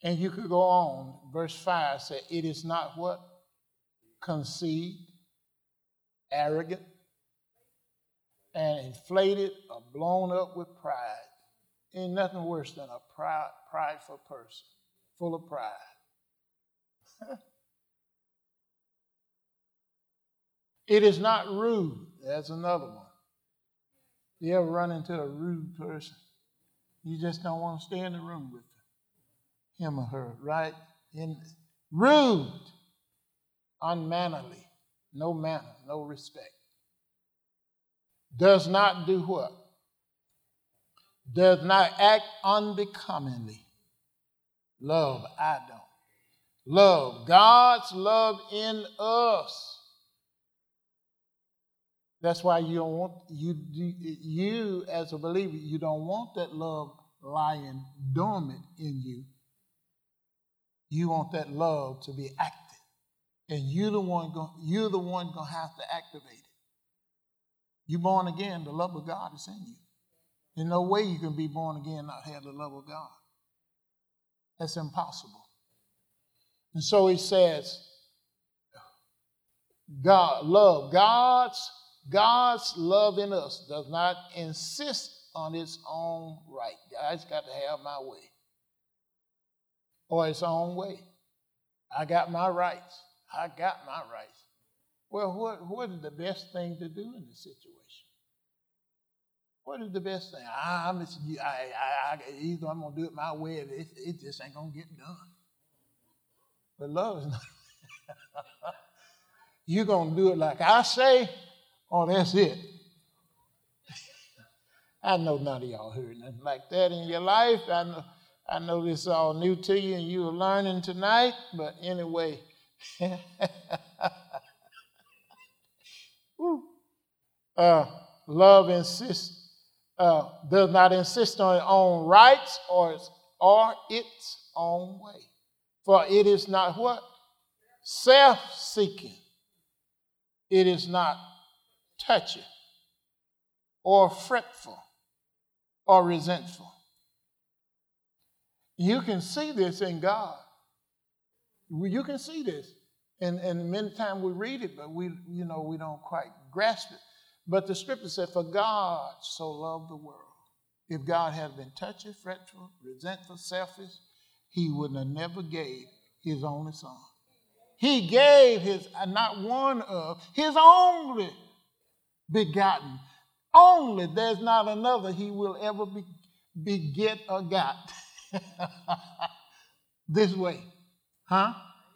And you could go on. Verse 5 said, it is not what? Conceit, arrogant, and inflated or blown up with pride. Ain't nothing worse than a prideful person, full of pride. It is not rude. That's another one. You ever run into a rude person? You just don't want to stay in the room with him or her, right? Rude, unmannerly, no manner, no respect. Does not do what? Does not act unbecomingly. Love, I don't. Love, God's love in us. That's why you don't want, you as a believer, you don't want that love lying dormant in you. You want that love to be active. And you're the one going to have to activate it. You're born again, the love of God is in you. There's no way you can be born again and not have the love of God. That's impossible. And so he says, God's love in us does not insist on its own right. God's got to have my way. Or its own way. I got my rights. I got my rights. Well, what is the best thing to do in this situation? What is the best thing? I'm going to do it my way. It just ain't going to get done. But love is not. You're going to do it like I say, or that's it. I know none of y'all heard nothing like that in your life. I know this is all new to you and you are learning tonight. But anyway, love does not insist on its own rights or its own way. For it is not what? Self-seeking. It is not touchy or fretful or resentful. You can see this in God. You can see this. And many times we read it, but we don't quite grasp it. But the scripture said, for God so loved the world. If God had been touchy, fretful, resentful, selfish, he would have never gave his only son. He gave his only begotten. Only, there's not another he will ever beget or got. This way. Huh?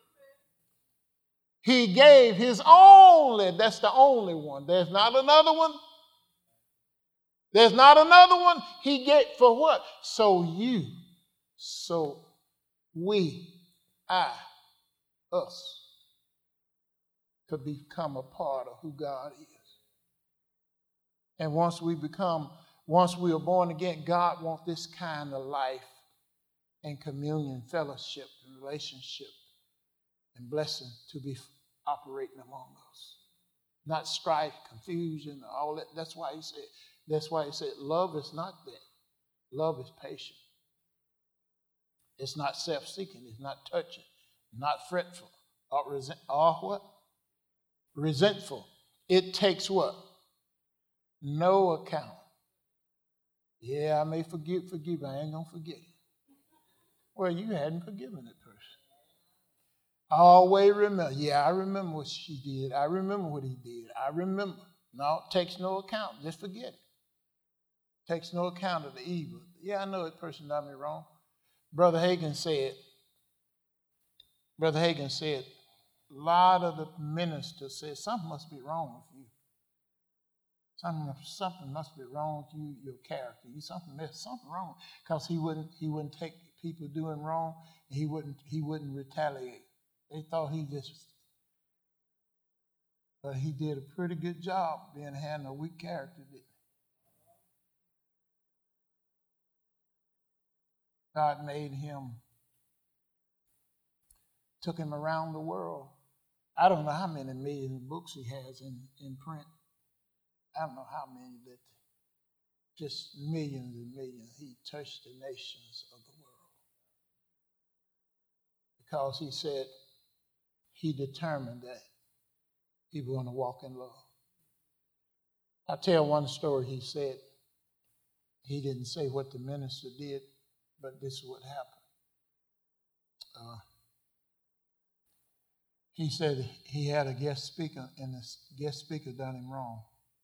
He gave his only, that's the only one. There's not another one. There's not another one. He gave for what? So we, us, could become a part of who God is. And once we are born again, God wants this kind of life and communion, fellowship, and relationship and blessing to be operating among us. Not strife, confusion, all that. That's why he said, love is not that. Love is patient. It's not self-seeking. It's not touching. Not fretful. Or what? Resentful. It takes what? No account. Yeah, I may forgive, I ain't going to forget it. Well, you hadn't forgiven that person. Always remember. Yeah, I remember what she did. I remember what he did. I remember. No, it takes no account. Just forget it. Takes no account of the evil. Yeah, I know that person done me wrong. Brother Hagin said, a lot of the ministers said, something must be wrong with you. Something must be wrong with you, your character. There's something wrong. Because he wouldn't take people doing wrong, and he wouldn't retaliate. They thought but he did a pretty good job having a weak character, didn't he? God made him, took him around the world. I don't know how many millions of books he has in print. I don't know how many, but just millions and millions. He touched the nations of the world. because he said he determined that he was going to walk in love. I'll tell one story. He said, he didn't say what the minister did, but this is what happened. He said he had a guest speaker, and the guest speaker done him wrong.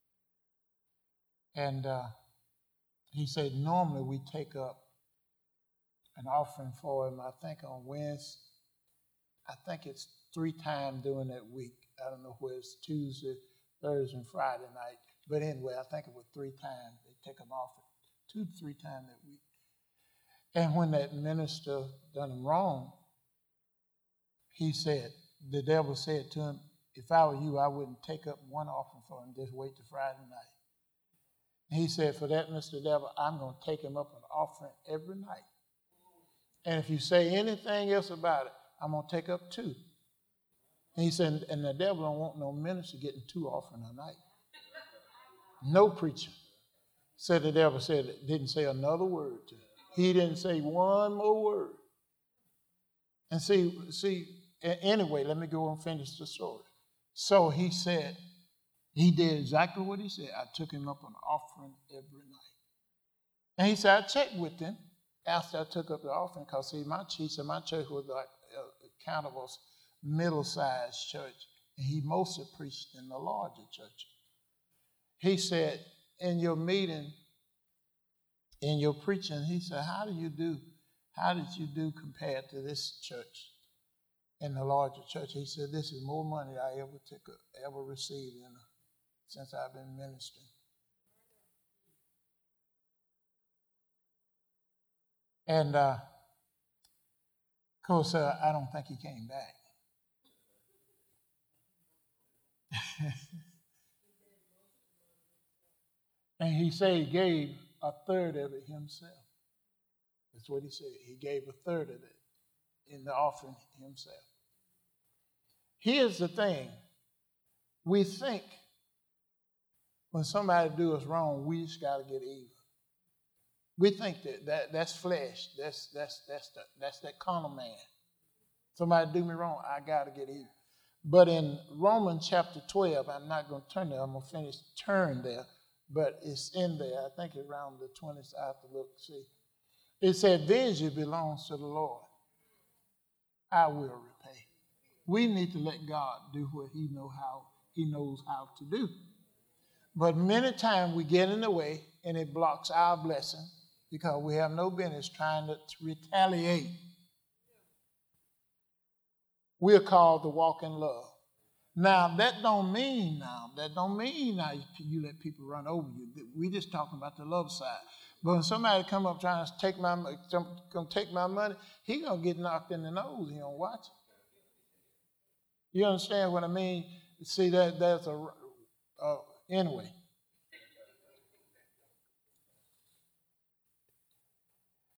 And he said, normally we take up an offering for him, I think on Wednesday. I think it's 3 times during that week. I don't know whether it's Tuesday, Thursday, and Friday night. But anyway, I think it was 3 times. They take an offering 2 to 3 times that week. And when that minister done him wrong, he said, the devil said to him, if I were you, I wouldn't take up one offering for him, just wait till Friday night. And he said, for that, Mr. Devil, I'm going to take him up an offering every night. And if you say anything else about it, I'm going to take up 2. And he said, and the devil don't want no minister getting 2 offerings a night. No preacher. Said the devil said it, didn't say another word to him. He didn't say one more word. And see, anyway, let me go and finish the story. So he said, he did exactly what he said. I took him up an offering every night. And he said, I checked with him after I took up the offering, because he said my church was like kind of a middle-sized church, and he mostly preached in the larger church. He said, in your meeting, in your preaching, he said, how did you do compared to this church in the larger church? He said, this is more money I ever received since I've been ministering. And of course, I don't think he came back. And he said he gave 1/3 of it himself. That's what he said. He gave 1/3 of it in the offering himself. Here's the thing. We think when somebody do us wrong, we just got to get even. We think that's flesh. That's that carnal man. Somebody do me wrong, I got to get even. But in Romans chapter 12, I'm not going to turn there. I'm going to turn there. But it's in there. I think it's around the 20th. I have to look, see. It said, vengeance belongs to the Lord. I will repay. We need to let God do what he knows how to do. But many times we get in the way, and it blocks our blessing because we have no business trying to retaliate. We're called to walk in love. Now, that don't mean you let people run over you. We just talking about the love side. But when somebody come up trying to take my money, he going to get knocked in the nose. He don't watch it. You understand what I mean? See, that's anyway.